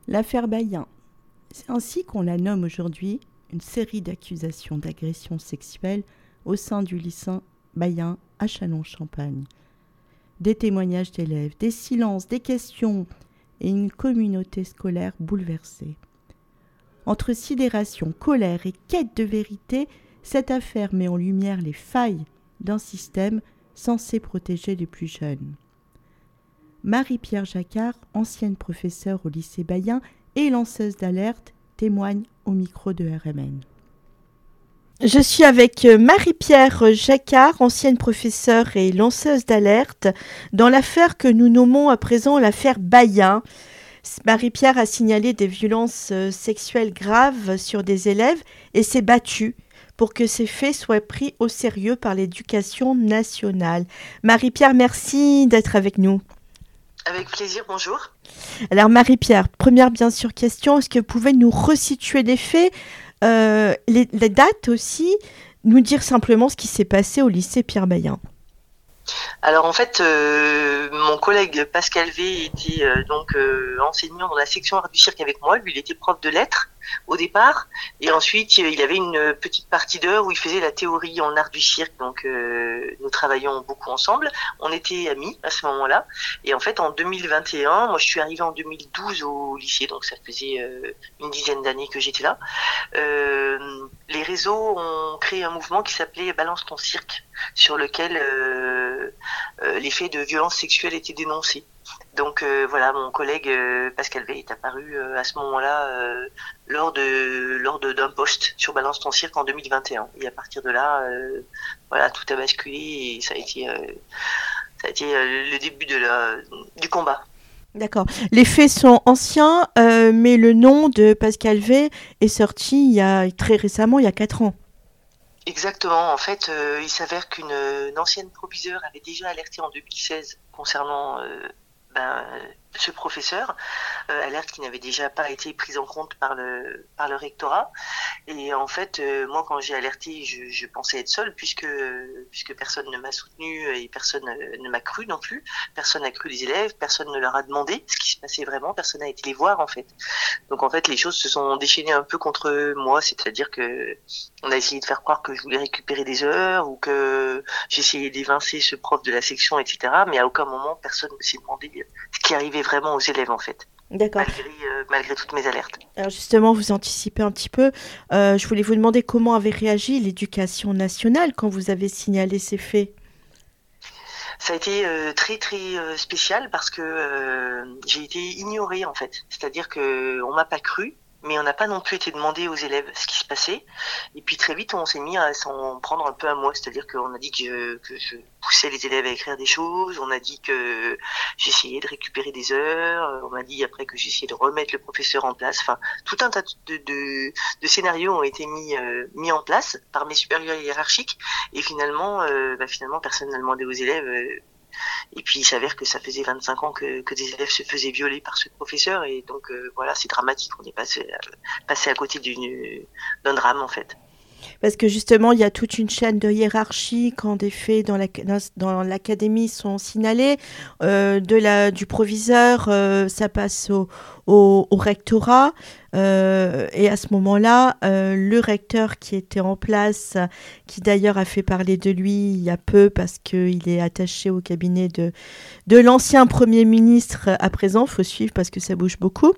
L'affaire Bayen, c'est ainsi qu'on la nomme aujourd'hui, une série d'accusations d'agression sexuelle au sein du lycée Bayen à Châlons-Champagne. Des témoignages d'élèves, des silences, des questions et une communauté scolaire bouleversée. Entre sidération, colère et quête de vérité, cette affaire met en lumière les failles d'un système censé protéger les plus jeunes. Marie-Pierre Jacquard, ancienne professeure au lycée Bayen et lanceuse d'alerte, témoigne au micro de RMN. Je suis avec Marie-Pierre Jacquard, ancienne professeure et lanceuse d'alerte, dans l'affaire que nous nommons à présent l'affaire Bayen. Marie-Pierre a signalé des violences sexuelles graves sur des élèves et s'est battue pour que ces faits soient pris au sérieux par l'éducation nationale. Marie-Pierre, merci d'être avec nous. Avec plaisir, bonjour. Alors Marie-Pierre, première bien sûr question, est-ce que vous pouvez nous resituer les faits, les dates aussi, nous dire simplement ce qui s'est passé au lycée Pierre Bayen? Alors en fait, mon collègue Pascal V était enseignant dans la section art du cirque avec moi. Lui, il était prof de lettres au départ, et ensuite il avait une petite partie d'heure où il faisait la théorie en art du cirque. Donc nous travaillions beaucoup ensemble. On était amis à ce moment-là. Et en fait, en 2021, moi je suis arrivée en 2012 au lycée, donc ça faisait une dizaine d'années que j'étais là. Les réseaux ont créé un mouvement qui s'appelait Balance ton cirque, sur lequel les faits de violence sexuelle étaient dénoncés. Donc voilà, mon collègue Pascal V est apparu à ce moment-là lors d'un post sur Balance ton cirque en 2021. Et à partir de là, voilà, tout a basculé et ça a été le début du combat. D'accord. Les faits sont anciens, mais le nom de Pascal V est sorti il y a très récemment, il y a 4 ans. Exactement. En fait, il s'avère qu'une ancienne proviseure avait déjà alerté en 2016 concernant ce professeur, alerte qui n'avait déjà pas été prise en compte par le rectorat. Et en fait, moi, quand j'ai alerté, je pensais être seule puisque personne ne m'a soutenue et personne ne m'a cru non plus. Personne n'a cru les élèves, personne ne leur a demandé ce qui se passait vraiment, personne n'a été les voir en fait. Donc en fait, les choses se sont déchaînées un peu contre moi, c'est-à-dire que on a essayé de faire croire que je voulais récupérer des heures ou que j'essayais d'évincer ce prof de la section, etc. Mais à aucun moment, personne ne s'est demandé ce qui arrivait vraiment aux élèves en fait. D'accord. Malgré toutes mes alertes. Alors justement, vous anticipez un petit peu. Je voulais vous demander comment avait réagi l'éducation nationale quand vous avez signalé ces faits. Ça a été très très spécial parce que j'ai été ignorée en fait. C'est-à-dire que on m'a pas cru, mais on n'a pas non plus été demandé aux élèves ce qui se passait. Et puis très vite, on s'est mis à s'en prendre un peu à moi. C'est-à-dire qu'on a dit que je poussais les élèves à écrire des choses. On a dit que j'essayais de récupérer des heures. On m'a dit après que j'essayais de remettre le professeur en place. Enfin, tout un tas de scénarios ont été mis en place par mes supérieurs hiérarchiques. Et finalement, personne n'a demandé aux élèves. Et puis il s'avère que ça faisait 25 ans que des élèves se faisaient violer par ce professeur et donc voilà, c'est dramatique, on est passé à côté d'un drame en fait. Parce que justement, il y a toute une chaîne de hiérarchie quand des faits dans l'académie sont signalés. Du proviseur, ça passe au rectorat. Et à ce moment-là, le recteur qui était en place, qui d'ailleurs a fait parler de lui il y a peu parce qu'il est attaché au cabinet de l'ancien Premier ministre à présent, il faut suivre parce que ça bouge beaucoup.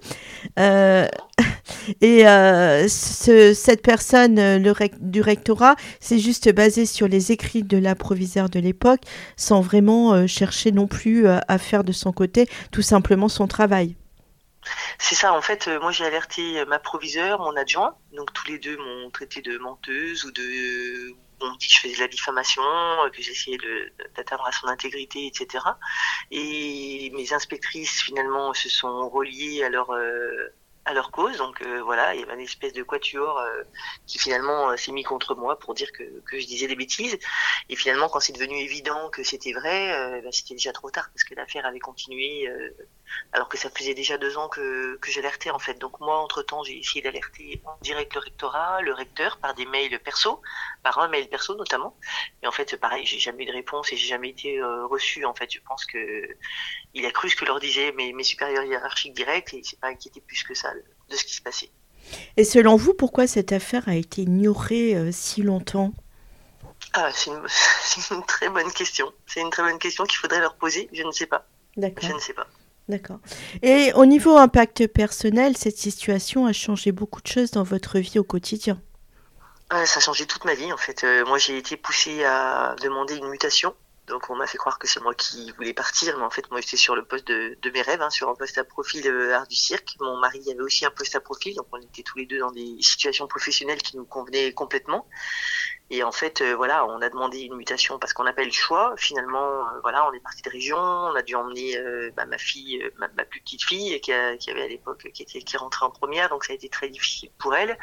Cette personne du rectorat s'est juste basée sur les écrits de la proviseure de l'époque sans vraiment chercher non plus à faire de son côté tout simplement son travail. C'est ça, en fait, moi j'ai alerté ma proviseure, mon adjoint, donc tous les deux m'ont traité de menteuse on dit que je faisais de la diffamation, que j'essayais d'atteindre à son intégrité, etc. Et mes inspectrices finalement se sont reliées à leur cause, donc voilà, il y avait une espèce de quatuor qui finalement s'est mis contre moi pour dire que je disais des bêtises. Et finalement, quand c'est devenu évident que c'était vrai, c'était déjà trop tard parce que l'affaire avait continué alors que ça faisait déjà 2 ans que j'alertais en fait. Donc moi, entre-temps, j'ai essayé d'alerter en direct le rectorat, le recteur, par des mails perso, par un mail perso notamment. Et en fait, pareil, j'ai jamais eu de réponse et j'ai jamais été reçu. En fait, je pense que il a cru ce que leur disaient mes supérieurs hiérarchiques directs et il s'est pas inquiété plus que ça de ce qui se passait. Et selon vous, pourquoi cette affaire a été ignorée si longtemps? Ah, c'est une très bonne question. C'est une très bonne question qu'il faudrait leur poser. Je ne sais pas. Je D'accord, ne sais pas. d'accord. Et au niveau impact personnel, cette situation a changé beaucoup de choses dans votre vie au quotidien. Ah, ça a changé toute ma vie en fait. Moi, j'ai été poussée à demander une mutation. Donc, on m'a fait croire que c'est moi qui voulais partir, mais en fait, moi, j'étais sur le poste de mes rêves, hein, sur un poste à profil art du cirque. Mon mari avait aussi un poste à profil, donc on était tous les deux dans des situations professionnelles qui nous convenaient complètement. Et en fait, voilà, on a demandé une mutation parce qu'on n'a pas eu le choix. Finalement, voilà, on est parti de région. On a dû emmener ma fille, ma plus petite fille, qui avait à l'époque, qui rentrait en première, donc ça a été très difficile pour elle.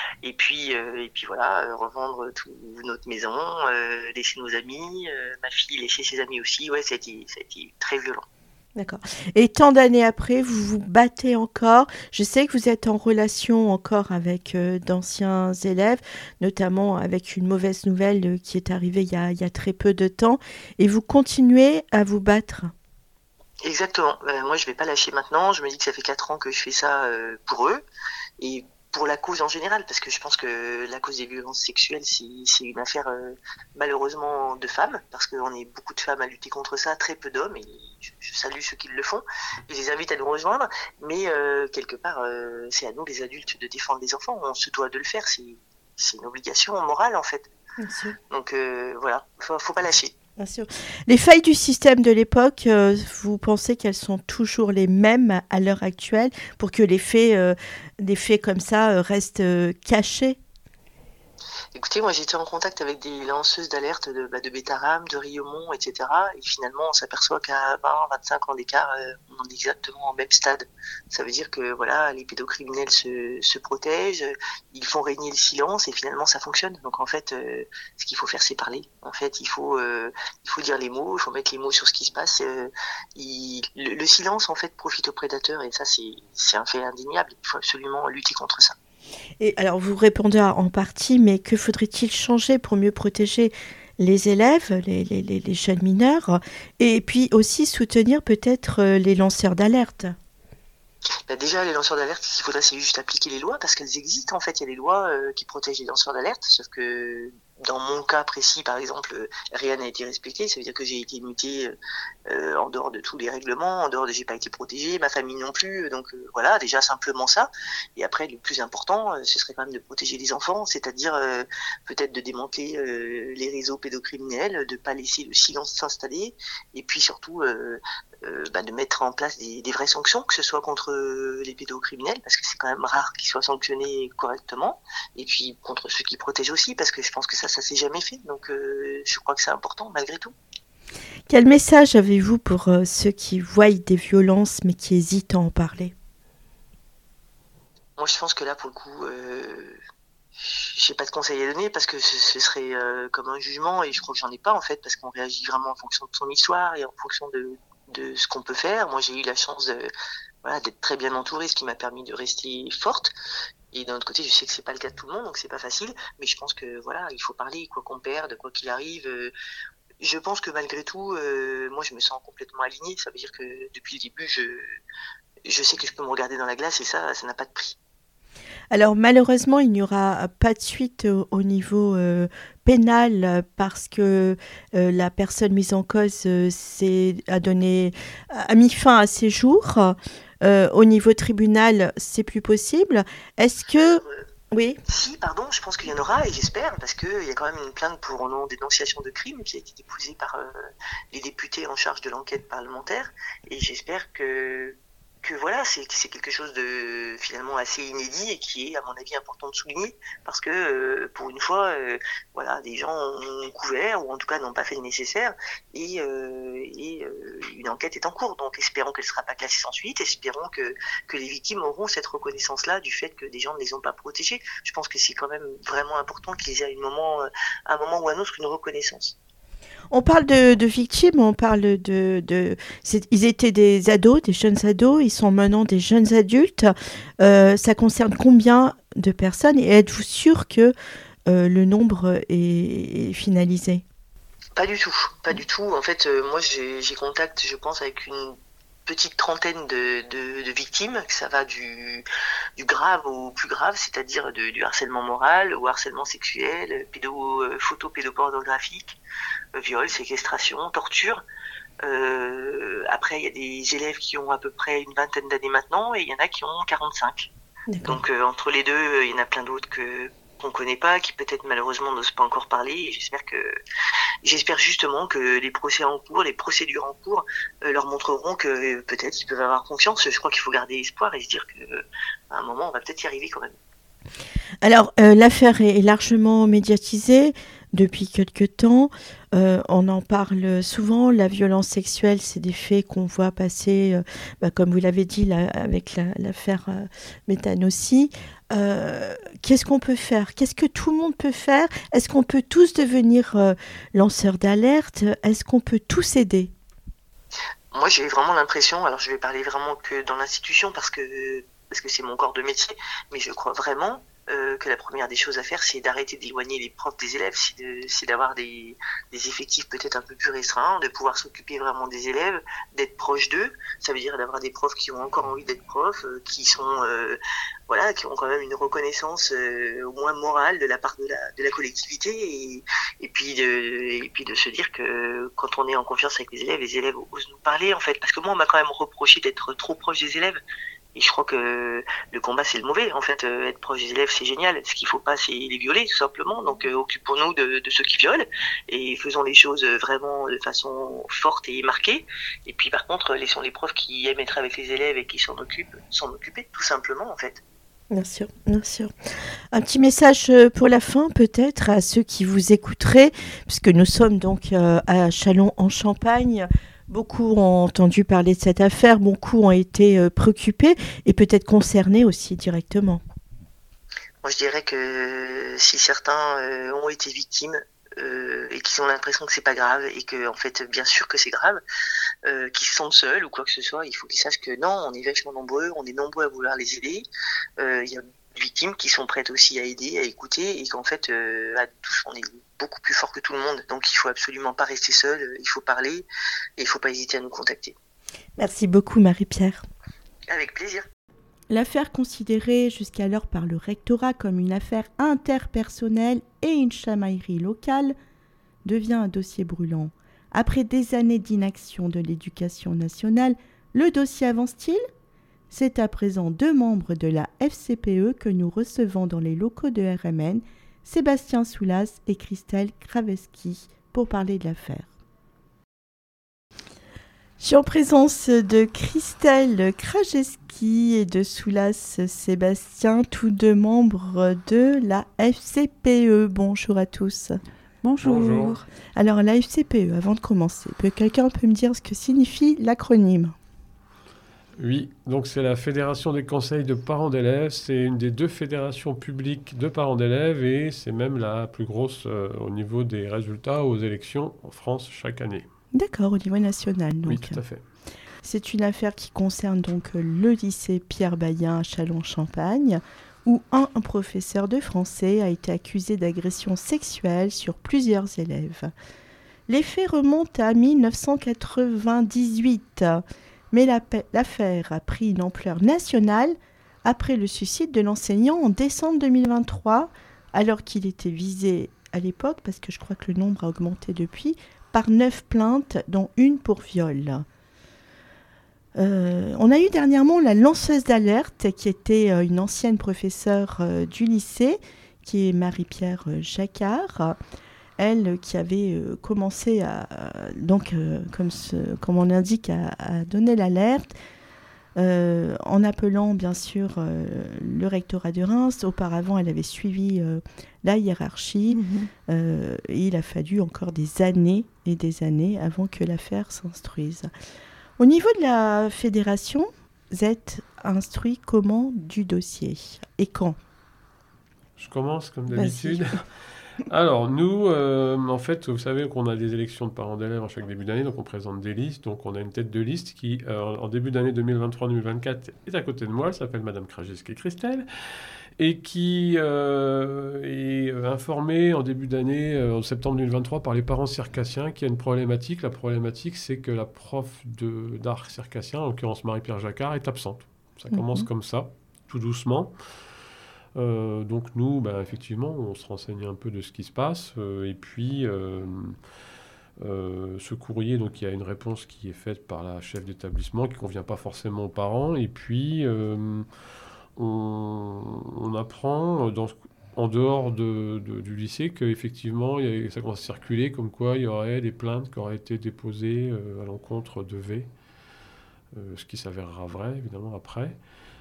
Et puis voilà, revendre toute notre maison, laisser nos amis, ma fille laisser ses amis aussi. Ouais, ça a été très violent. D'accord. Et tant d'années après, vous vous battez encore. Je sais que vous êtes en relation encore avec d'anciens élèves, notamment avec une mauvaise nouvelle qui est arrivée il y a très peu de temps. Et vous continuez à vous battre. Exactement. Moi, je vais pas lâcher maintenant. Je me dis que ça fait 4 ans que je fais ça pour eux et pour la cause en général, parce que je pense que la cause des violences sexuelles, c'est une affaire malheureusement de femmes, parce qu'on est beaucoup de femmes à lutter contre ça, très peu d'hommes, et je salue ceux qui le font. Et je les invite à nous rejoindre, mais quelque part, c'est à nous les adultes de défendre les enfants. On se doit de le faire. C'est une obligation morale en fait. Bien sûr. Donc voilà, faut pas lâcher. Bien sûr. Les failles du système de l'époque, vous pensez qu'elles sont toujours les mêmes à l'heure actuelle pour que des faits comme ça restent cachés? Écoutez, moi j'étais en contact avec des lanceuses d'alerte de Bétarame, de Riomont, etc. Et finalement, on s'aperçoit qu'à 20-25 ans d'écart, on est exactement au même stade. Ça veut dire que voilà, les pédocriminels se protègent, ils font régner le silence et finalement ça fonctionne. Donc en fait, ce qu'il faut faire, c'est parler. En fait, il faut dire les mots, il faut mettre les mots sur ce qui se passe. Le silence en fait profite aux prédateurs et ça c'est un fait indéniable. Il faut absolument lutter contre ça. Et alors, vous répondez en partie, mais que faudrait-il changer pour mieux protéger les élèves, les jeunes mineurs, et puis aussi soutenir peut-être les lanceurs d'alerte? Bah déjà, les lanceurs d'alerte, ce qu'il faudrait, c'est juste appliquer les lois, parce qu'elles existent en fait. Il y a des lois qui protègent les lanceurs d'alerte, sauf que dans mon cas précis, par exemple, rien n'a été respecté. Ça veut dire que j'ai été mutée en dehors de tous les règlements, en dehors de j'ai pas été protégée, ma famille non plus. Donc voilà, déjà simplement ça. Et après, le plus important, ce serait quand même de protéger les enfants, c'est-à-dire peut-être de démanteler les réseaux pédocriminels, de pas laisser le silence s'installer, et puis surtout de mettre en place des vraies sanctions, que ce soit contre les pédocriminels, parce que c'est quand même rare qu'ils soient sanctionnés correctement, et puis contre ceux qui protègent aussi, parce que je pense que ça s'est jamais fait. Donc je crois que c'est important malgré tout. Quel message avez-vous pour ceux qui voient des violences mais qui hésitent à en parler? Moi je pense que là pour le coup, j'ai pas de conseils à donner parce que ce serait comme un jugement et je crois que j'en ai pas en fait parce qu'on réagit vraiment en fonction de son histoire et en fonction de ce qu'on peut faire. Moi j'ai eu la chance voilà, d'être très bien entourée, ce qui m'a permis de rester forte. Et d'un autre côté, je sais que c'est pas le cas de tout le monde, donc c'est pas facile. Mais je pense que voilà, il faut parler, quoi qu'on perde, quoi qu'il arrive. Je pense que malgré tout, moi je me sens complètement alignée. Ça veut dire que depuis le début, je sais que je peux me regarder dans la glace et ça n'a pas de prix. Alors malheureusement, il n'y aura pas de suite au niveau pénal parce que la personne mise en cause a mis fin à ses jours. Au niveau tribunal, c'est plus possible. Est-ce que... Oui. Si, pardon, je pense qu'il y en aura et j'espère parce qu'il y a quand même une plainte pour non-dénonciation de crime qui a été déposée par les députés en charge de l'enquête parlementaire et j'espère que voilà, c'est quelque chose de finalement assez inédit et qui est, à mon avis, important de souligner parce que pour une fois, voilà, des gens ont couvert ou en tout cas n'ont pas fait le nécessaire et une enquête est en cours. Donc, espérons qu'elle ne sera pas classée sans suite. Espérons que les victimes auront cette reconnaissance-là du fait que des gens ne les ont pas protégés. Je pense que c'est quand même vraiment important qu'ils aient à un moment ou à un autre une reconnaissance. On parle de victimes, on parle ils étaient des ados, des jeunes ados, ils sont maintenant des jeunes adultes. Ça concerne combien de personnes et êtes-vous sûr que le nombre est finalisé? Pas du tout, pas du tout. En fait, moi, j'ai contact, je pense, avec une petite trentaine de victimes. Ça va du grave au plus grave, c'est-à-dire du harcèlement moral au harcèlement sexuel, photo pédopornographique, viol, séquestration, torture. Après, il y a des élèves qui ont à peu près une vingtaine d'années maintenant et il y en a qui ont 45. D'accord. Donc, entre les deux, il y en a plein d'autres qu'on connaît pas, qui peut-être malheureusement n'osent pas encore parler. Et j'espère justement que les procédures en cours leur montreront que peut-être ils peuvent avoir confiance. Je crois qu'il faut garder espoir et se dire qu'à un moment on va peut-être y arriver quand même. Alors, l'affaire est largement médiatisée depuis quelque temps. On en parle souvent. La violence sexuelle, c'est des faits qu'on voit passer, comme vous l'avez dit, avec l'affaire Méthane aussi. Qu'est-ce qu'on peut faire? Qu'est-ce que tout le monde peut faire? Est-ce qu'on peut tous devenir lanceurs d'alerte? Est-ce qu'on peut tous aider? Moi, j'ai vraiment l'impression, alors je vais parler vraiment que dans l'institution parce que c'est mon corps de métier, mais je crois vraiment que la première des choses à faire, c'est d'arrêter d'éloigner les profs des élèves, c'est d'avoir des effectifs peut-être un peu plus restreints, de pouvoir s'occuper vraiment des élèves, d'être proche d'eux. Ça veut dire d'avoir des profs qui ont encore envie d'être profs, qui sont qui ont quand même une reconnaissance au moins morale de la part de la collectivité et puis de se dire que quand on est en confiance avec les élèves osent nous parler en fait. Parce que moi, on m'a quand même reproché d'être trop proche des élèves. Et je crois que le combat, c'est le mauvais. En fait, être proche des élèves, c'est génial. Ce qu'il faut pas, c'est les violer, tout simplement. Donc, occupons-nous de ceux qui violent et faisons les choses vraiment de façon forte et marquée. Et puis, par contre, laissons les profs qui aiment être avec les élèves et qui s'en occuper, tout simplement, en fait. Bien sûr, bien sûr. Un petit message pour la fin, peut-être, à ceux qui vous écouteraient, puisque nous sommes donc à Châlons-en-Champagne. Beaucoup ont entendu parler de cette affaire, beaucoup ont été préoccupés et peut-être concernés aussi directement. Moi, je dirais que si certains ont été victimes et qu'ils ont l'impression que c'est pas grave et que, en fait, bien sûr que c'est grave, qu'ils se sentent seuls ou quoi que ce soit, il faut qu'ils sachent que non, on est vachement nombreux, on est nombreux à vouloir les aider. Il y a des victimes qui sont prêtes aussi à aider, à écouter et qu'en fait, à tous, on est beaucoup plus fort que tout le monde. Donc, il faut absolument pas rester seul, il faut parler et il faut pas hésiter à nous contacter. Merci beaucoup, Marie-Pierre. Avec plaisir. L'affaire considérée jusqu'alors par le rectorat comme une affaire interpersonnelle et une chamaillerie locale devient un dossier brûlant. Après des années d'inaction de l'éducation nationale, le dossier avance-t-il? C'est à présent 2 membres de la FCPE que nous recevons dans les locaux de RMN, Sébastien Soulas et Christelle Kraveski, pour parler de l'affaire. Je suis en présence de Christelle Kraveski et de Soulas Sébastien, tous 2 membres de la FCPE. Bonjour à tous. Bonjour. Bonjour. Alors, la FCPE, avant de commencer, quelqu'un peut me dire ce que signifie l'acronyme? Oui, donc c'est la Fédération des conseils de parents d'élèves. C'est une des 2 fédérations publiques de parents d'élèves et c'est même la plus grosse au niveau des résultats aux élections en France chaque année. D'accord, au niveau national. Donc. Oui, tout à fait. C'est une affaire qui concerne donc le lycée Pierre Bayen à Châlons-en-Champagne, où un professeur de français a été accusé d'agression sexuelle sur plusieurs élèves. Les faits remontent à 1998, mais l'affaire a pris une ampleur nationale après le suicide de l'enseignant en décembre 2023, alors qu'il était visé à l'époque, parce que je crois que le nombre a augmenté depuis, par 9 plaintes, dont une pour viol. On a eu dernièrement la lanceuse d'alerte, qui était une ancienne professeure du lycée, qui est Marie-Pierre Jacquard. Elle qui avait commencé comme on l'indique, à donner l'alerte, en appelant bien sûr le rectorat de Reims. Auparavant, elle avait suivi la hiérarchie. Et il a fallu encore des années et des années avant que l'affaire s'instruise. Au niveau de la fédération, vous êtes instruit comment du dossier et quand? Je commence comme d'habitude. Alors, nous, en fait, vous savez qu'on a des élections de parents d'élèves en chaque début d'année, donc on présente des listes. Donc, on a une tête de liste qui, en début d'année 2023-2024, est à côté de moi. Elle s'appelle Madame Krajewski-Christel et qui est informée en début d'année, en septembre 2023, par les parents circassiens qui a une problématique. La problématique, c'est que la prof d'art circassien, en l'occurrence Marie-Pierre Jacquard, est absente. Ça commence comme ça, tout doucement. Donc nous, effectivement, on se renseigne un peu de ce qui se passe. Et puis, ce courrier, donc il y a une réponse qui est faite par la chef d'établissement qui ne convient pas forcément aux parents. Et puis, on apprend en dehors du lycée qu'effectivement, ça commence à circuler comme quoi il y aurait des plaintes qui auraient été déposées à l'encontre de V, ce qui s'avérera vrai, évidemment, après.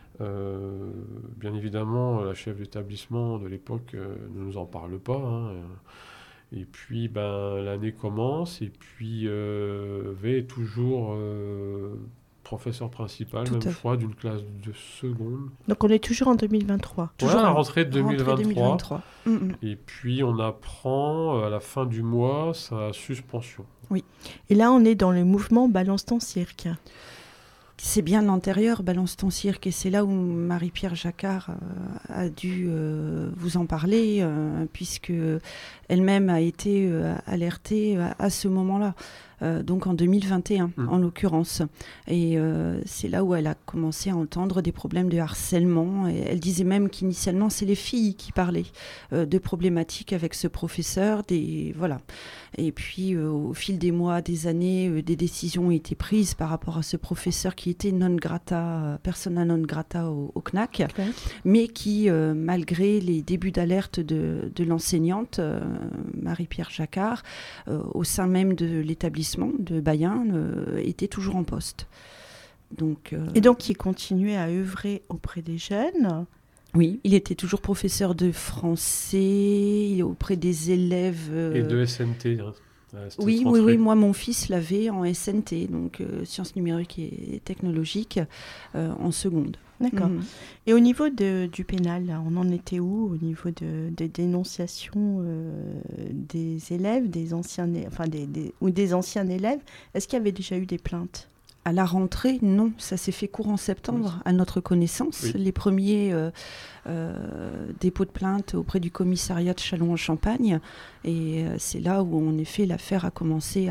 Bien évidemment, la chef d'établissement de l'époque ne nous en parle pas. Hein. Et puis, l'année commence, et puis V est toujours professeur principal, même je crois, d'une classe de seconde. Donc on est toujours en 2023. Toujours à la rentrée de 2023. Mm-hmm. Et puis on apprend à la fin du mois sa suspension. Oui. Et là, on est dans le mouvement Balance ton cirque. C'est bien l'antérieur, Balance ton cirque, et c'est là où Marie-Pierre Jacquard a dû vous en parler, puisque elle-même a été alertée à ce moment-là. Donc en 2021 en l'occurrence. Et c'est là où elle a commencé à entendre des problèmes de harcèlement. Et elle disait même qu'initialement, c'est les filles qui parlaient de problématiques avec ce professeur. Voilà. Et puis au fil des mois, des années, des décisions ont été prises par rapport à ce professeur qui était non grata, persona non grata au CNAC, mais qui, malgré les débuts d'alerte de l'enseignante, Marie-Pierre Jacquard, au sein même de l'établissement de Bayen, était toujours en poste. Et donc, il continuait à œuvrer auprès des jeunes. Oui, il était toujours professeur de français auprès des élèves. Et de SNT. Oui, moi, mon fils l'avait en SNT, donc sciences numériques et technologiques, en seconde. D'accord. Et au niveau du pénal, là, on en était où au niveau des dénonciations des élèves, des anciens élèves? Est-ce qu'il y avait déjà eu des plaintes? À la rentrée, non. Ça s'est fait courant septembre, à notre connaissance. Oui. Les premiers dépôts de plainte auprès du commissariat de Châlons-en-Champagne. Et c'est là où, en effet, l'affaire a commencé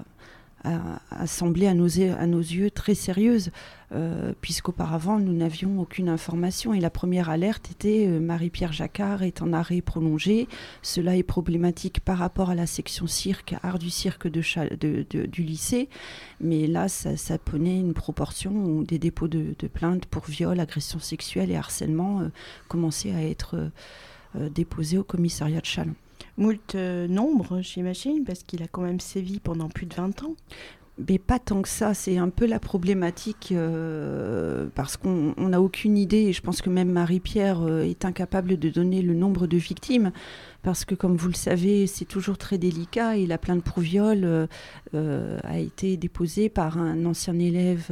à sembler à nos yeux très sérieuse, puisqu'auparavant nous n'avions aucune information, et la première alerte était Marie-Pierre Jacquard est en arrêt prolongé. Cela est problématique par rapport à la section cirque, art du cirque du lycée, mais là ça prenait une proportion où des dépôts de plaintes pour viol, agression sexuelle et harcèlement commençaient à être déposés au commissariat de Châlons. Moult nombre, j'imagine, parce qu'il a quand même sévi pendant plus de 20 ans. Mais pas tant que ça, c'est un peu la problématique, parce qu'on n'a aucune idée, et je pense que même Marie-Pierre est incapable de donner le nombre de victimes, parce que comme vous le savez, c'est toujours très délicat, et la plainte pour viol a été déposée par un ancien élève,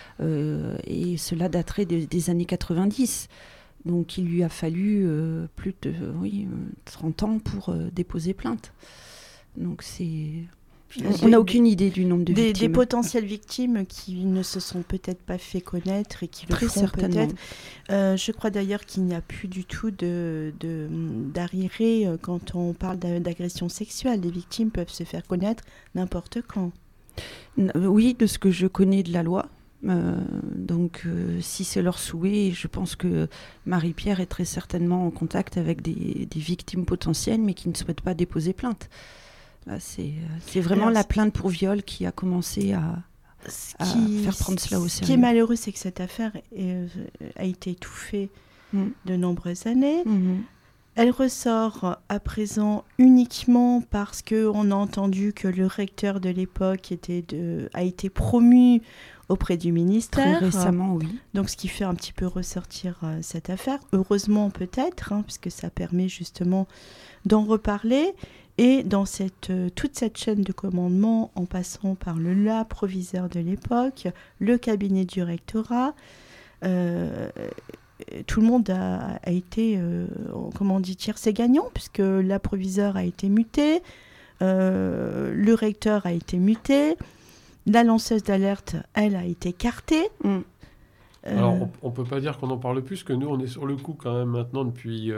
et cela daterait des années 90. Donc il lui a fallu plus de 30 ans pour déposer plainte. Donc on n'a aucune idée du nombre de victimes. Des potentielles victimes qui ne se sont peut-être pas fait connaître et qui le feront peut-être. Je crois d'ailleurs qu'il n'y a plus du tout d'arriéré quand on parle d'agression sexuelle. Les victimes peuvent se faire connaître n'importe quand. Oui, de ce que je connais de la loi. Si c'est leur souhait, je pense que Marie-Pierre est très certainement en contact avec des victimes potentielles, mais qui ne souhaitent pas déposer plainte. Là, c'est vraiment la plainte pour viol qui a commencé à faire prendre cela au sérieux. Ce qui est malheureux, c'est que cette affaire a été étouffée de nombreuses années. Elle ressort à présent uniquement parce qu'on a entendu que le recteur de l'époque a été promu auprès du ministère. Très récemment, oui. Donc, ce qui fait un petit peu ressortir cette affaire. Heureusement, peut-être, puisque ça permet justement d'en reparler. Et dans toute cette chaîne de commandement, en passant par le proviseur de l'époque, le cabinet du rectorat, tout le monde a été, comment on dit, tiercé gagnant, puisque la proviseure a été mutée, le recteur a été muté, la lanceuse d'alerte, elle, a été écartée. Alors, on ne peut pas dire qu'on en parle plus, que nous, on est sur le coup quand même maintenant depuis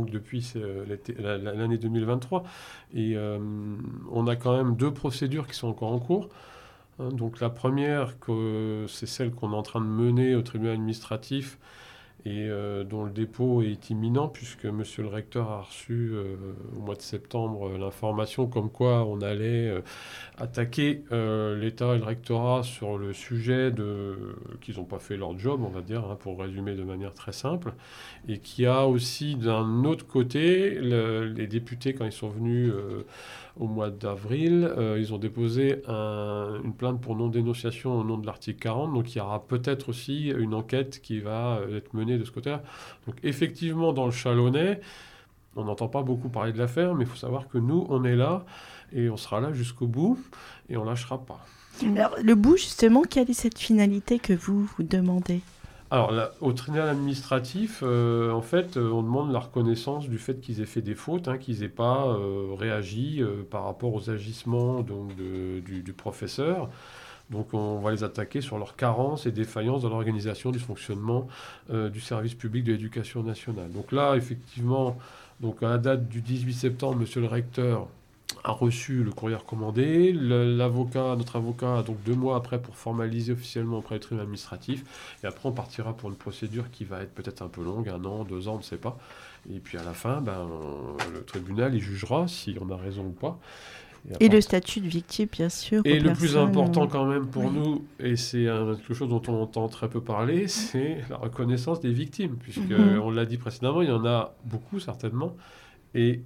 l'année 2023. Et on a quand même 2 procédures qui sont encore en cours. Donc la première, c'est celle qu'on est en train de mener au tribunal administratif et dont le dépôt est imminent, puisque monsieur le recteur a reçu au mois de septembre l'information comme quoi on allait attaquer l'État et le rectorat sur le sujet qu'ils n'ont pas fait leur job, on va dire, pour résumer de manière très simple, et qui a aussi d'un autre côté, les députés, quand ils sont venus au mois d'avril, ils ont déposé une plainte pour non-dénonciation au nom de l'article 40, donc il y aura peut-être aussi une enquête qui va être menée de ce côté-là. Donc effectivement, dans le Chalonnais, on n'entend pas beaucoup parler de l'affaire, mais il faut savoir que nous, on est là, et on sera là jusqu'au bout, et on ne lâchera pas. Alors, le bout, justement, quelle est cette finalité que vous demandez ? Alors, au tribunal administratif, en fait, on demande la reconnaissance du fait qu'ils aient fait des fautes, qu'ils n'aient pas réagi par rapport aux agissements donc, du professeur. Donc, on va les attaquer sur leurs carences et défaillances dans l'organisation du fonctionnement du service public de l'éducation nationale. Donc là, effectivement, donc à la date du 18 septembre, monsieur le recteur a reçu le courrier recommandé. Notre avocat a donc 2 mois après pour formaliser officiellement auprès du tribunal administratif. Et après, on partira pour une procédure qui va être peut-être un peu longue, 1 an, 2 ans, on ne sait pas. Et puis à la fin, le tribunal, il jugera si on a raison ou pas. Et le statut de victime, bien sûr. Et le plus important quand même pour nous, et c'est quelque chose dont on entend très peu parler, c'est la reconnaissance des victimes. Puisqu'on l'a dit précédemment, il y en a beaucoup certainement. Et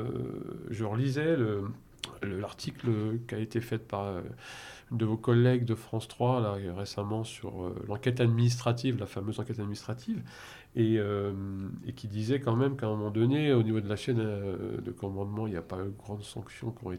je relisais l'article qui a été fait par une de vos collègues de France 3 là, récemment sur l'enquête administrative, la fameuse enquête administrative, et qui disait quand même qu'à un moment donné, au niveau de la chaîne de commandement, il n'y a pas eu de grandes sanctions qui ont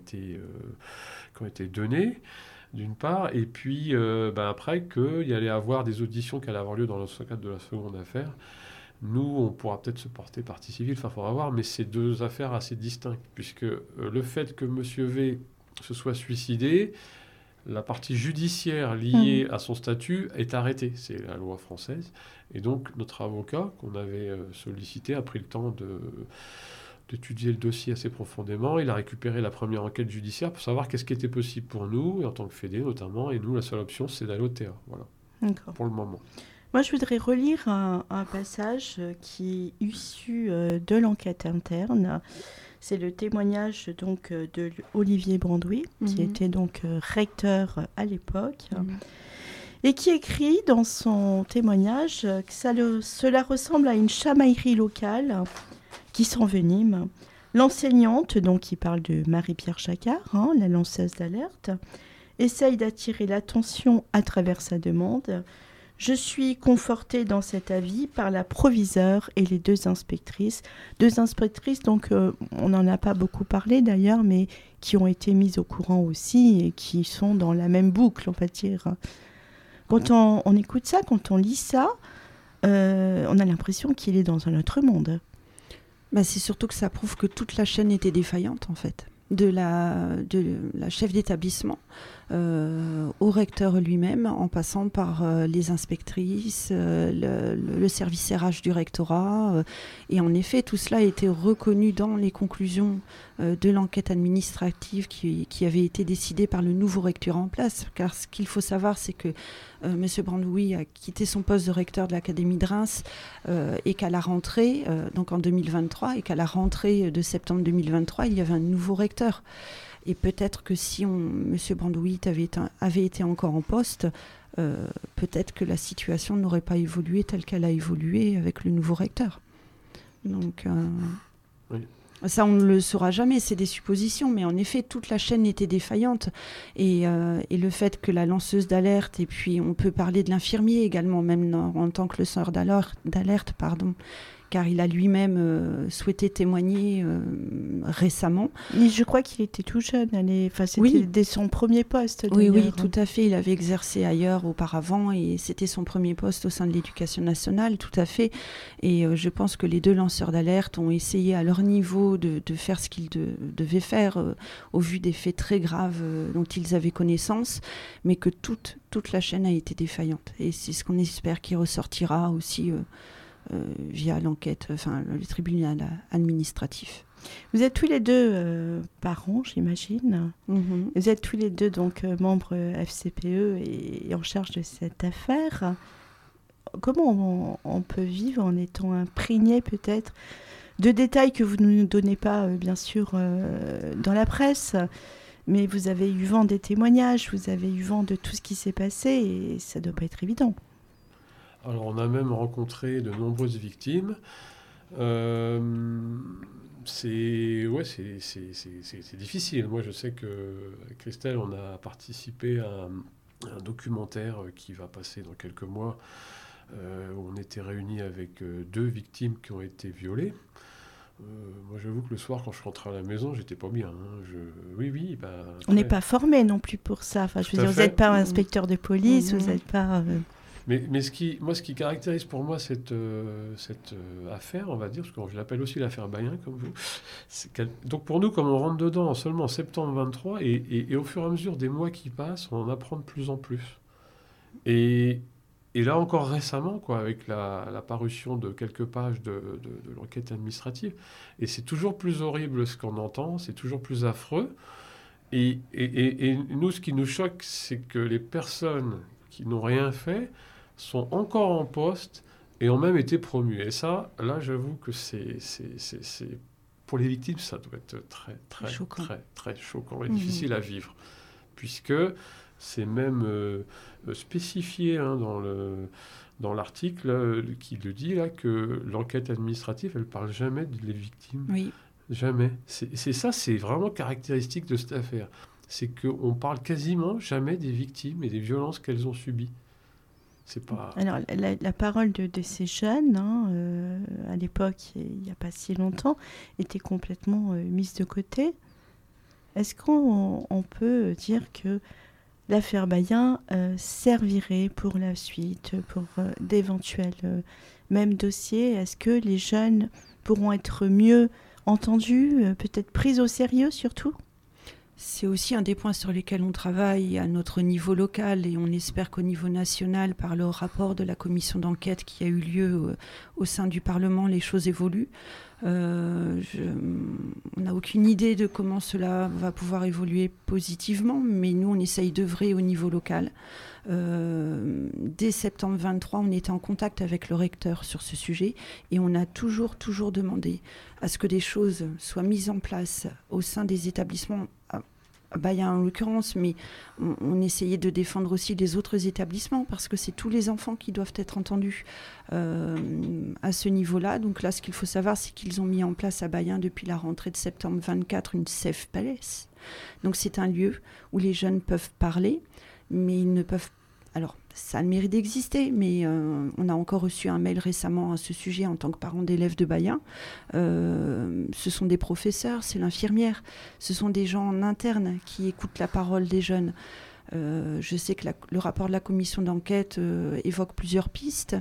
été données, d'une part, et puis après qu'il y allait avoir des auditions qui allaient avoir lieu dans le cadre de la seconde affaire. Nous, on pourra peut-être se porter partie civile, il faudra voir, mais c'est 2 affaires assez distinctes, puisque le fait que M. V se soit suicidé, la partie judiciaire liée à son statut est arrêtée, c'est la loi française, et donc notre avocat, qu'on avait sollicité, a pris le temps d'étudier le dossier assez profondément. Il a récupéré la première enquête judiciaire pour savoir qu'est-ce qui était possible pour nous, et en tant que fédé notamment, et nous, la seule option, c'est d'aller au TA, voilà, pour le moment. Moi, je voudrais relire un passage qui est issu de l'enquête interne. C'est le témoignage donc de Olivier Brandouille, qui était donc recteur à l'époque, et qui écrit dans son témoignage que cela ressemble à une chamaillerie locale qui s'envenime. L'enseignante, donc qui parle de Marie-Pierre Jacquard, la lanceuse d'alerte, essaye d'attirer l'attention à travers sa demande. Je suis confortée dans cet avis par la proviseure et les 2 inspectrices. 2 inspectrices, donc on n'en a pas beaucoup parlé d'ailleurs, mais qui ont été mises au courant aussi et qui sont dans la même boucle, on va dire. Quand on écoute ça, quand on lit ça, on a l'impression qu'il est dans un autre monde. C'est surtout que ça prouve que toute la chaîne était défaillante, en fait. De la chef d'établissement au recteur lui-même, en passant par les inspectrices, le service RH du rectorat. Et en effet, tout cela a été reconnu dans les conclusions de l'enquête administrative qui avait été décidée par le nouveau recteur en place. Car ce qu'il faut savoir, c'est que M. Brandouille a quitté son poste de recteur de l'Académie de Reims et qu'à la rentrée, donc en 2023, et qu'à la rentrée de septembre 2023, il y avait un nouveau recteur. Et peut-être que si M. Brandouille avait été encore en poste, peut-être que la situation n'aurait pas évolué telle qu'elle a évolué avec le nouveau recteur. Donc, oui. Ça, on ne le saura jamais, c'est des suppositions, mais en effet, toute la chaîne était défaillante. Et le fait que la lanceuse d'alerte, et puis on peut parler de l'infirmier également, même en tant que lanceur d'alerte, car il a lui-même souhaité témoigner récemment. Mais je crois qu'il était tout jeune. C'était dès son premier poste. Oui, tout à fait. Il avait exercé ailleurs auparavant et c'était son premier poste au sein de l'Éducation nationale, tout à fait. Et je pense que les deux lanceurs d'alerte ont essayé à leur niveau de faire ce qu'ils devaient faire au vu des faits très graves dont ils avaient connaissance, mais que toute la chaîne a été défaillante. Et c'est ce qu'on espère qui ressortira aussi via l'enquête, le tribunal administratif. Vous êtes tous les deux parents, j'imagine. Mm-hmm. Vous êtes tous les deux donc membres FCPE et en charge de cette affaire. Comment on peut vivre en étant imprégné peut-être de détails que vous ne nous donnez pas, bien sûr, dans la presse, mais vous avez eu vent des témoignages, vous avez eu vent de tout ce qui s'est passé et ça ne doit pas être évident. Alors, on a même rencontré de nombreuses victimes. C'est difficile. Moi, je sais qu'avec Christelle, on a participé à un documentaire qui va passer dans quelques mois, où on était réunis avec 2 victimes qui ont été violées. Moi, j'avoue que le soir, quand je rentrais à la maison, j'étais pas bien. On n'est pas formé non plus pour ça. Vous n'êtes pas inspecteur de police, vous n'êtes pas... Mais ce qui caractérise pour moi cette affaire, on va dire, parce que je l'appelle aussi l'affaire Bayen, comme vous, donc pour nous, comme on rentre dedans seulement en septembre 23, et au fur et à mesure des mois qui passent, on en apprend de plus en plus. Et là encore récemment, avec la parution de quelques pages de l'enquête administrative, et c'est toujours plus horrible ce qu'on entend, c'est toujours plus affreux. Et nous, ce qui nous choque, c'est que les personnes qui n'ont rien fait sont encore en poste et ont même été promus. Et ça, là, j'avoue que c'est pour les victimes, ça doit être très, très, choquant. Très, très choquant et difficile à vivre. Puisque c'est même spécifié dans l'article qui le dit, là, que l'enquête administrative, elle ne parle jamais des victimes. Oui. Jamais. C'est vraiment caractéristique de cette affaire. C'est qu'on parle quasiment jamais des victimes et des violences qu'elles ont subies. C'est pas... Alors, la parole de ces jeunes, à l'époque, il n'y a pas si longtemps, était complètement mise de côté. Est-ce qu'on peut dire que l'affaire Bayen servirait pour la suite, pour d'éventuels mêmes dossiers? Est-ce que les jeunes pourront être mieux entendus, peut-être pris au sérieux surtout? C'est aussi un des points sur lesquels on travaille à notre niveau local et on espère qu'au niveau national, par le rapport de la commission d'enquête qui a eu lieu au sein du Parlement, les choses évoluent. On n'a aucune idée de comment cela va pouvoir évoluer positivement, mais nous, on essaye d'œuvrer au niveau local. Dès septembre 23, on était en contact avec le recteur sur ce sujet et on a toujours demandé à ce que des choses soient mises en place au sein des établissements, Bayen en l'occurrence, mais on essayait de défendre aussi les autres établissements parce que c'est tous les enfants qui doivent être entendus à ce niveau-là. Donc là, ce qu'il faut savoir, c'est qu'ils ont mis en place à Bayen depuis la rentrée de septembre 24 une safe place. Donc c'est un lieu où les jeunes peuvent parler, mais ils ne peuvent... Alors, ça a le mérite d'exister, mais on a encore reçu un mail récemment à ce sujet en tant que parent d'élèves de Bayen. Ce sont des professeurs, c'est l'infirmière, ce sont des gens en interne qui écoutent la parole des jeunes. Je sais que le rapport de la commission d'enquête évoque plusieurs pistes.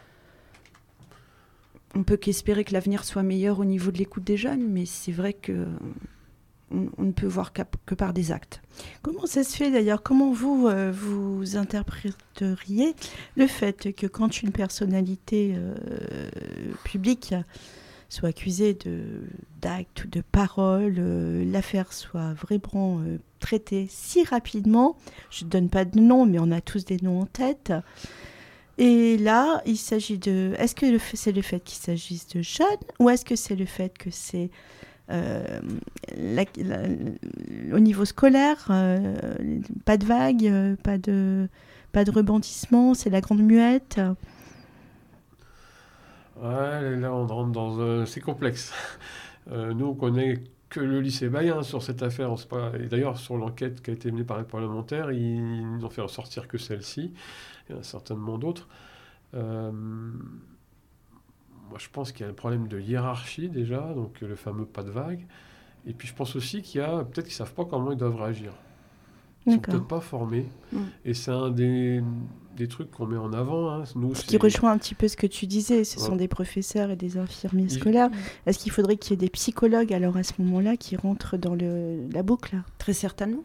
On peut qu'espérer que l'avenir soit meilleur au niveau de l'écoute des jeunes, mais c'est vrai que... On ne peut voir que par des actes. Comment ça se fait d'ailleurs? Comment vous interpréteriez le fait que quand une personnalité publique soit accusée d'actes ou de paroles, l'affaire soit vraiment traitée si rapidement? Je ne donne pas de nom, mais on a tous des noms en tête. Et là, il s'agit de... Est-ce que c'est le fait qu'il s'agisse de jeunes ou est-ce que c'est le fait que c'est... au niveau scolaire, pas de vagues, pas de rebondissement, c'est la grande muette. Ouais, là on rentre dans c'est complexe. Nous on connaît que le lycée Bayen sur cette affaire, et d'ailleurs sur l'enquête qui a été menée par les parlementaires, ils n'ont fait en sortir que celle-ci, il y en a certainement d'autres. moi, je pense qu'il y a un problème de hiérarchie déjà, donc le fameux pas de vague. Et puis, je pense aussi qu'il y a peut-être qu'ils ne savent pas comment ils doivent réagir. Ils ne sont peut-être pas formés. Et c'est un des trucs qu'on met en avant. Hein. Nous, ce qui rejoint un petit peu ce que tu disais, ce sont des professeurs et des infirmiers scolaires. Est-ce qu'il faudrait qu'il y ait des psychologues alors à ce moment-là qui rentrent dans la boucle? Très certainement.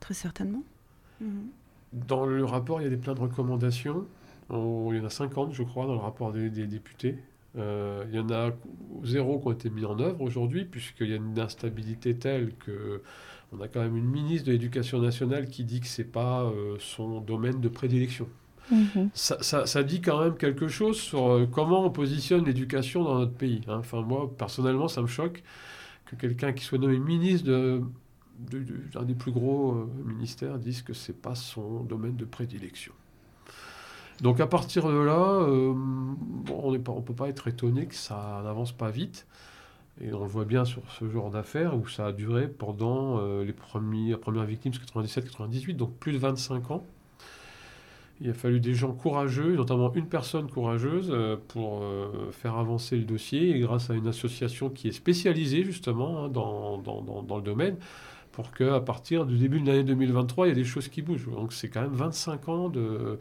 Dans le rapport, il y a plein de recommandations. Il y en a 50, je crois, dans le rapport des députés. Il y en a 0 qui ont été mis en œuvre aujourd'hui, puisqu'il y a une instabilité telle qu'on a quand même une ministre de l'Éducation nationale qui dit que ce n'est pas son domaine de prédilection. Ça dit quand même quelque chose sur comment on positionne l'éducation dans notre pays. Hein. Enfin, moi, personnellement, ça me choque que quelqu'un qui soit nommé ministre d'un des plus gros ministères dise que ce n'est pas son domaine de prédilection. Donc à partir de là, on ne peut pas être étonné que ça n'avance pas vite. Et on le voit bien sur ce genre d'affaires où ça a duré pendant la première victime, c'est 97-98, donc plus de 25 ans. Il a fallu des gens courageux, notamment une personne courageuse, pour faire avancer le dossier. Et grâce à une association qui est spécialisée justement hein, dans le domaine, pour qu'à partir du début de l'année 2023, il y ait des choses qui bougent. Donc c'est quand même 25 ans de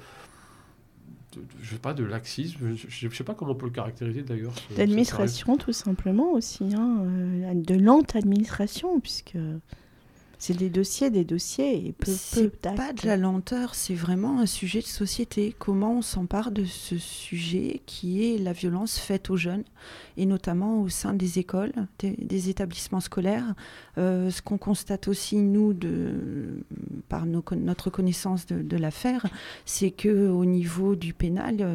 laxisme, je ne sais pas comment on peut le caractériser d'ailleurs. D'administration tout simplement aussi, hein, de lente administration, puisque c'est des dossiers et c'est pas de la lenteur, c'est vraiment un sujet de société. Comment on s'empare de ce sujet qui est la violence faite aux jeunes, et notamment au sein des écoles, des établissements scolaires. Ce qu'on constate aussi, nous, par notre connaissance de l'affaire, c'est qu'au niveau du pénal,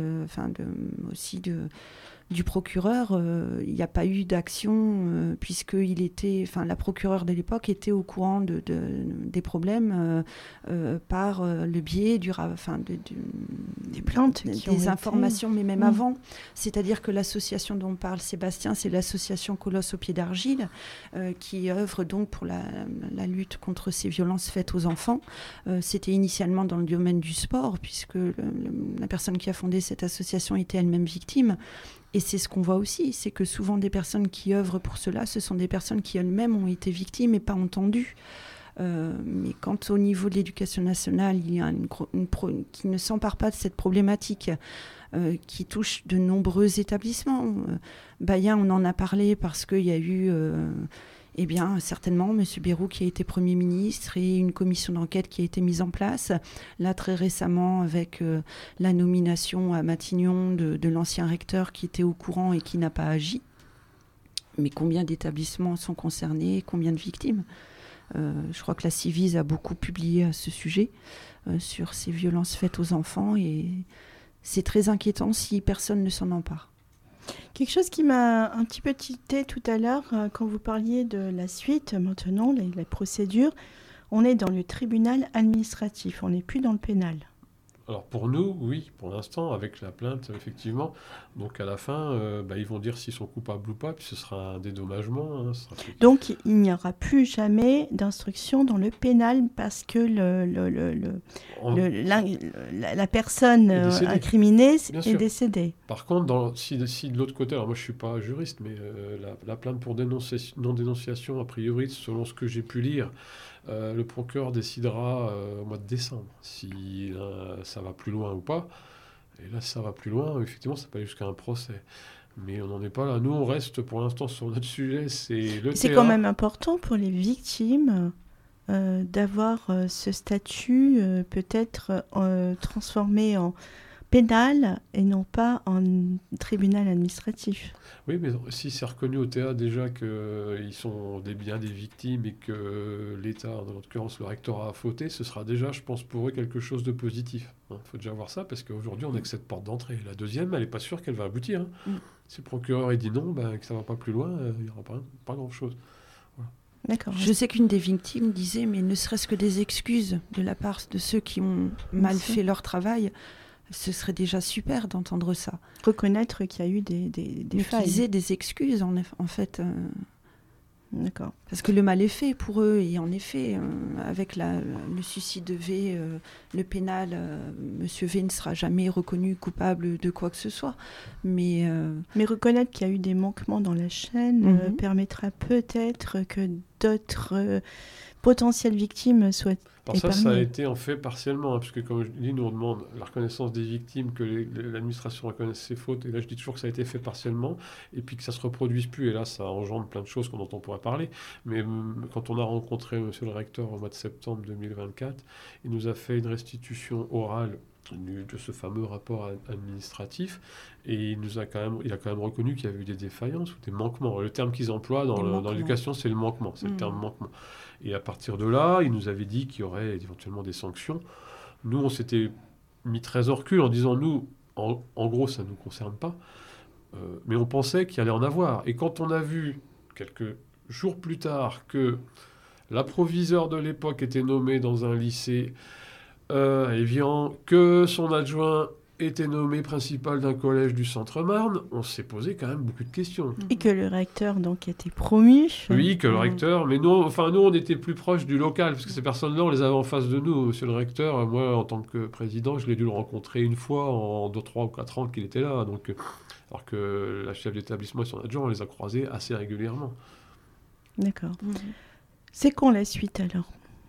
du procureur, il n'y a pas eu d'action puisque la procureure de l'époque était au courant des problèmes par le biais des plaintes, des informations, mais même avant. C'est-à-dire que l'association dont parle Sébastien, c'est l'association Colosse au pied d'argile qui œuvre donc pour la lutte contre ces violences faites aux enfants. C'était initialement dans le domaine du sport puisque la personne qui a fondé cette association était elle-même victime. Et c'est ce qu'on voit aussi, c'est que souvent des personnes qui œuvrent pour cela, ce sont des personnes qui elles-mêmes ont été victimes et pas entendues. Mais quand au niveau de l'éducation nationale, il y a qui ne s'empare pas de cette problématique, qui touche de nombreux établissements. Bayen, on en a parlé parce qu'il y a eu... certainement, M. Bayrou qui a été Premier ministre et une commission d'enquête qui a été mise en place. Là, très récemment, avec la nomination à Matignon de l'ancien recteur qui était au courant et qui n'a pas agi. Mais combien d'établissements sont concernés? Combien de victimes? Je crois que la Civise a beaucoup publié à ce sujet sur ces violences faites aux enfants et c'est très inquiétant si personne ne s'en empare. Quelque chose qui m'a un petit peu titillé tout à l'heure, quand vous parliez de la suite, maintenant, la procédure, on est dans le tribunal administratif, on n'est plus dans le pénal. Alors pour nous, oui, pour l'instant, avec la plainte, effectivement. Donc à la fin, ils vont dire s'ils sont coupables ou pas, puis ce sera un dédommagement. Hein, Donc il n'y aura plus jamais d'instruction dans le pénal parce que la personne incriminée est décédée. Par contre, si de l'autre côté, alors moi je ne suis pas juriste, mais la plainte pour non-dénonciation, a priori, selon ce que j'ai pu lire, le procureur décidera au mois de décembre si ça va plus loin ou pas. Et là, si ça va plus loin, effectivement, ça peut aller jusqu'à un procès. Mais on n'en est pas là. Nous, on reste pour l'instant sur notre sujet. C'est quand même important pour les victimes d'avoir ce statut peut-être transformé en pénal et non pas en tribunal administratif. Oui, mais si c'est reconnu au TA déjà qu'ils sont bien des victimes et que l'État, dans l'occurrence le rectorat, a fauté, ce sera déjà, je pense, pour eux quelque chose de positif. Il faut déjà voir ça, parce qu'aujourd'hui, on n'a que cette porte d'entrée. La deuxième, elle n'est pas sûre qu'elle va aboutir. Si le procureur dit non, que ça ne va pas plus loin, il n'y aura pas grand-chose. Voilà. D'accord. Je sais qu'une des victimes disait, mais ne serait-ce que des excuses de la part de ceux qui ont mal fait leur travail, ce serait déjà super d'entendre ça. Reconnaître qu'il y a eu des failles. Utiliser des excuses, en fait. D'accord. Parce que le mal est fait pour eux, et en effet, avec le suicide de V, le pénal, Monsieur V ne sera jamais reconnu coupable de quoi que ce soit. Mais reconnaître qu'il y a eu des manquements dans la chaîne permettra peut-être que d'autres potentielles victimes soient Alors épargnées. ça a été en fait partiellement, puisque comme je dis, nous on demande la reconnaissance des victimes, que l'administration reconnaisse ses fautes, et là je dis toujours que ça a été fait partiellement, et puis que ça se reproduise plus, et là ça engendre plein de choses dont on pourrait parler. Mais quand on a rencontré monsieur le recteur au mois de septembre 2024, il nous a fait une restitution orale de ce fameux rapport administratif, et il a quand même reconnu qu'il y avait eu des défaillances ou des manquements. Le terme qu'ils emploient dans l'éducation, c'est le manquement, c'est le terme manquement. Et à partir de là, il nous avait dit qu'il y aurait éventuellement des sanctions. Nous, on s'était mis très en recul en disant, nous, en gros, ça ne nous concerne pas, mais on pensait qu'il allait en avoir. Et quand on a vu, quelques jours plus tard, que l'approviseur de l'époque était nommé dans un lycée Évian, que son adjoint était nommé principal d'un collège du Centre-Marne, on s'est posé quand même beaucoup de questions. Et que le recteur donc était promu. Oui, que le recteur, mais nous on était plus proche du local, parce que ces personnes-là, on les avait en face de nous. Monsieur le recteur, moi en tant que président, je l'ai dû le rencontrer une fois en 3 ou 4 ans qu'il était là, donc, alors que la chef d'établissement et son adjoint, on les a croisés assez régulièrement. D'accord. C'est quand la suite alors ?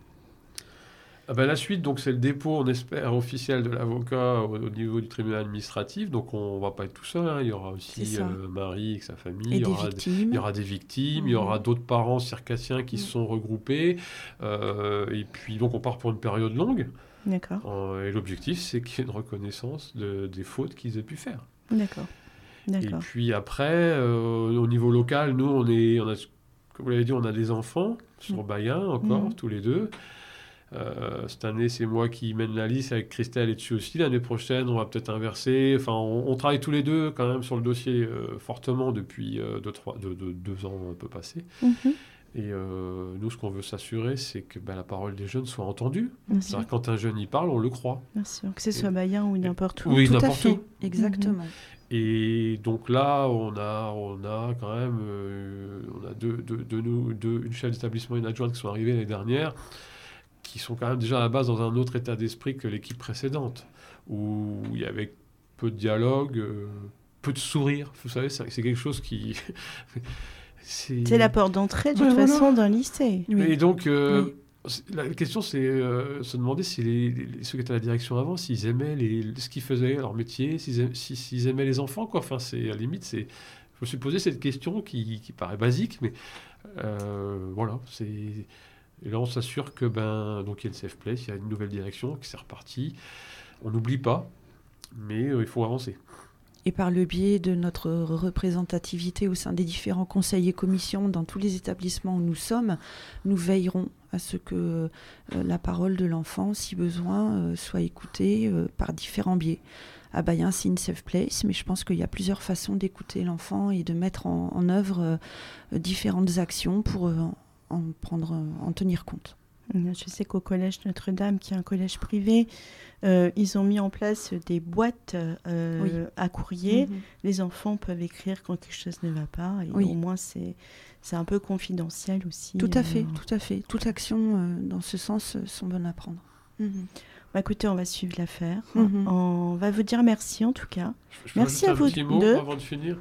La suite, donc, c'est le dépôt, on espère, officiel de l'avocat au niveau du tribunal administratif. Donc, on ne va pas être tout seul. Il y aura aussi Marie avec sa famille. Et il y aura des victimes. Il y aura d'autres parents circassiens qui se sont regroupés. Et puis, donc, on part pour une période longue. D'accord. Et l'objectif, c'est qu'il y ait une reconnaissance des fautes qu'ils aient pu faire. D'accord. Et puis après, au niveau local, nous, on a, comme vous l'avez dit, on a des enfants sur Bayen encore, tous les deux. Cette année, c'est moi qui mène la liste avec Christelle et dessus aussi. L'année prochaine, on va peut-être inverser. Enfin, on travaille tous les deux quand même sur le dossier fortement depuis 2 ans un peu passés. Et nous, ce qu'on veut s'assurer, c'est que la parole des jeunes soit entendue. C'est-à-dire, quand un jeune y parle, on le croit. Bien sûr, que ce soit Bayen ou n'importe où. Oui, tout n'importe à fait. où. Exactement. Et donc là, on a quand même on a une chef d'établissement et une adjointe qui sont arrivées l'année dernière, qui sont quand même déjà à la base dans un autre état d'esprit que l'équipe précédente, où il y avait peu de dialogue, peu de sourire. Vous savez, c'est quelque chose qui... c'est la porte d'entrée, de toute façon, d'un lycée. Oui. Et donc, la question, c'est se demander si ceux qui étaient à la direction avant, s'ils aimaient ce qu'ils faisaient, leur métier, s'ils aimaient les enfants, quoi. Enfin, à la limite, je me suis posé cette question qui paraît basique, mais voilà, c'est... Et là, on s'assure que donc il y a une safe place, il y a une nouvelle direction, que c'est reparti. On n'oublie pas, mais il faut avancer. Et par le biais de notre représentativité au sein des différents conseils et commissions dans tous les établissements où nous sommes, nous veillerons à ce que la parole de l'enfant, si besoin, soit écoutée par différents biais. À Bayen, c'est une safe place, mais je pense qu'il y a plusieurs façons d'écouter l'enfant et de mettre en œuvre différentes actions pour en tenir compte. Je sais qu'au collège Notre-Dame, qui est un collège privé, ils ont mis en place des boîtes à courrier. Les enfants peuvent écrire quand quelque chose ne va pas. Et au moins, c'est un peu confidentiel aussi. Tout à fait. Toute action dans ce sens sont bonnes à prendre. Écoutez, on va suivre l'affaire. On va vous dire merci en tout cas. Merci à vous deux. Un petit mot avant de finir.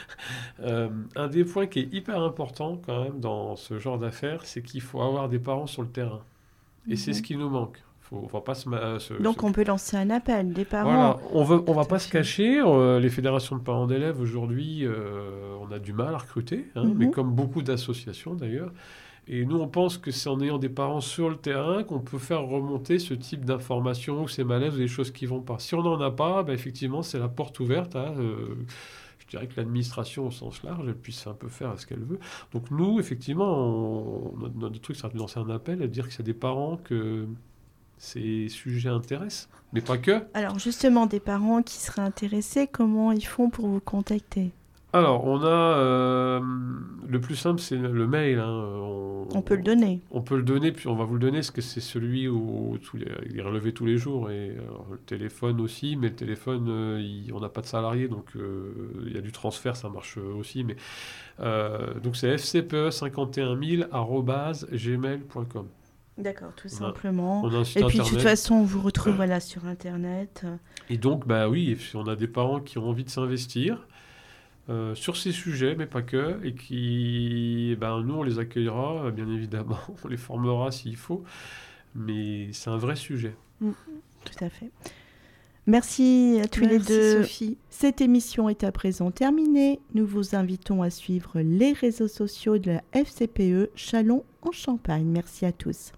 Un des points qui est hyper important quand même dans ce genre d'affaires, c'est qu'il faut avoir des parents sur le terrain. Et c'est ce qui nous manque. On va pas Donc on peut lancer un appel des parents. Voilà, on va pas se cacher. Les fédérations de parents d'élèves aujourd'hui, on a du mal à recruter, mais comme beaucoup d'associations d'ailleurs. Et nous, on pense que c'est en ayant des parents sur le terrain qu'on peut faire remonter ce type d'informations, ou ces malaises, ou des choses qui ne vont pas. Si on n'en a pas, effectivement, c'est la porte ouverte à... je dirais que l'administration, au sens large, elle puisse un peu faire ce qu'elle veut. Donc nous, effectivement, notre truc, c'est de lancer un appel et de dire que c'est des parents que ces sujets intéressent, mais pas que. Alors justement, des parents qui seraient intéressés, comment ils font pour vous contacter ? Alors, on a le plus simple, c'est le mail. On peut le donner. On peut le donner, puis on va vous le donner, parce que c'est celui où il est relevé tous les jours. Et le téléphone aussi, mais le téléphone, on n'a pas de salarié, donc il y a du transfert, ça marche aussi. Mais, donc c'est fcpe51000@gmail.com. D'accord, tout simplement. On a un site Et puis de internet. toute façon, on vous retrouve sur Internet. Et donc, oui, on a des parents qui ont envie de s'investir sur ces sujets, mais pas que, et qui, nous, on les accueillera, bien évidemment, on les formera s'il faut, mais c'est un vrai sujet. Tout à fait. Merci à tous les deux. Sophie. Cette émission est à présent terminée. Nous vous invitons à suivre les réseaux sociaux de la FCPE Châlons en Champagne. Merci à tous.